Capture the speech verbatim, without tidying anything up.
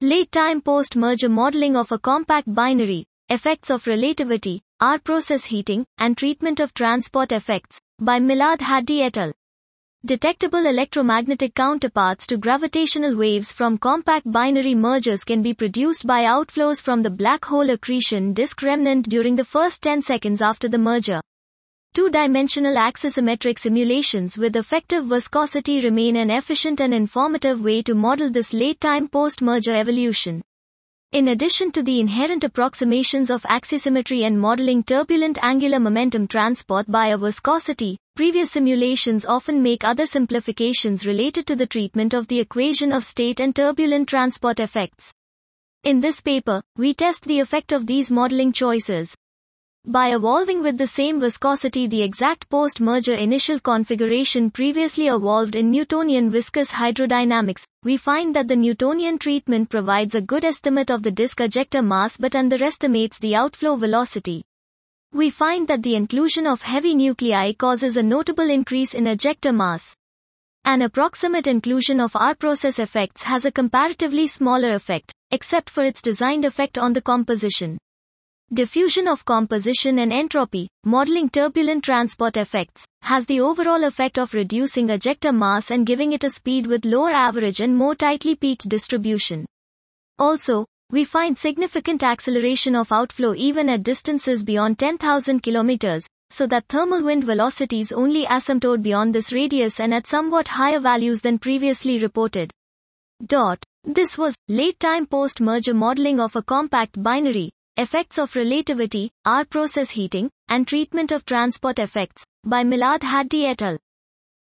Late-time post-merger modeling of a compact binary, effects of relativity, R-process heating, and treatment of transport effects, by Milad Haddy et al. Detectable electromagnetic counterparts to gravitational waves from compact binary mergers can be produced by outflows from the black hole accretion disk remnant during the first ten seconds after the merger. Two-dimensional axisymmetric simulations with effective viscosity remain an efficient and informative way to model this late-time post-merger evolution. In addition to the inherent approximations of axisymmetry and modeling turbulent angular momentum transport by a viscosity, previous simulations often make other simplifications related to the treatment of the equation of state and turbulent transport effects. In this paper, we test the effect of these modeling choices. By evolving with the same viscosity the exact post-merger initial configuration previously evolved in Newtonian viscous hydrodynamics, we find that the Newtonian treatment provides a good estimate of the disk ejector mass but underestimates the outflow velocity. We find that the inclusion of heavy nuclei causes a notable increase in ejector mass. An approximate inclusion of R-process effects has a comparatively smaller effect, except for its designed effect on the composition. Diffusion of composition and entropy, modeling turbulent transport effects, has the overall effect of reducing ejector mass and giving it a speed with lower average and more tightly peaked distribution. Also, we find significant acceleration of outflow even at distances beyond ten thousand kilometers, so that thermal wind velocities only asymptote beyond this radius and at somewhat higher values than previously reported. Dot. This was late-time post-merger modeling of a compact binary, effects of relativity, R-process heating, and treatment of transport effects, by Milad Haddy et al.